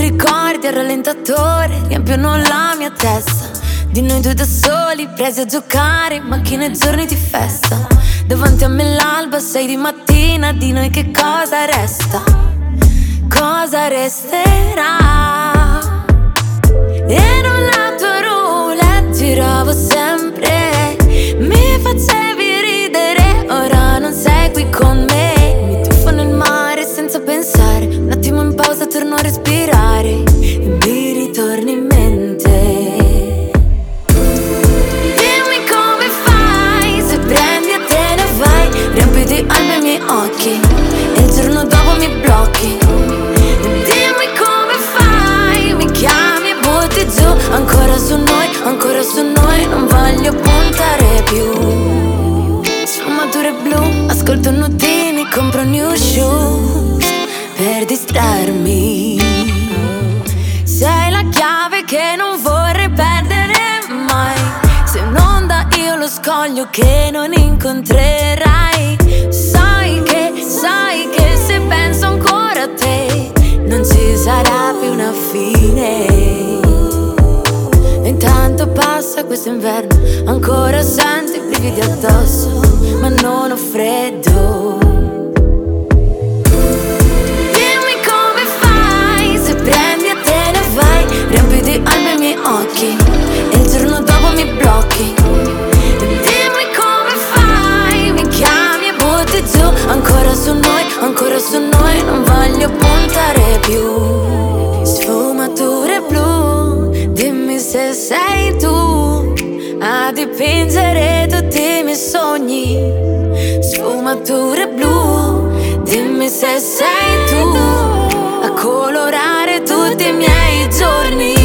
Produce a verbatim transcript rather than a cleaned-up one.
ricordi al rallentatore riempiono la mia testa. Di noi due da soli, presi a giocare in macchina e giorni di festa. Davanti a me l'alba, sei di mattina, di noi che cosa resta? Cosa resterà? E non la tua roulette giravo sempre, mi facevi ridere, ora non sei qui con me. Mi tuffo nel mare senza pensare, un attimo in pausa torno a respirare e mi ritorni in mente. Dimmi come fai, se prendi e te ne vai, riempi di albe i miei occhi e il giorno dopo mi blocchi. Dimmi come fai, mi chiami e butti giù, ancora su noi, ancora su noi, non voglio puntare più. Sfumature blu, ascolto notini, compro new shoes per distrarmi. Sei la chiave che non vorrei perdere mai, sei un'onda, io lo scoglio che non incontrerai. Sai che, sai che se penso ancora a te non ci sarà più una fine. Intanto passa questo inverno, ancora sento i brividi addosso, ma non ho freddo. Dimmi come fai, se prendi e te ne vai, riempi di albe i miei occhi e il giorno dopo mi blocchi. Dimmi come fai, mi chiami e butti giù, ancora su noi, ancora su noi, non voglio puntare più. Sfumature blu, dimmi se sei tu a dipingere tutti i miei sogni. Sfumature blu, dimmi se sei tu a colorare tutti i miei giorni.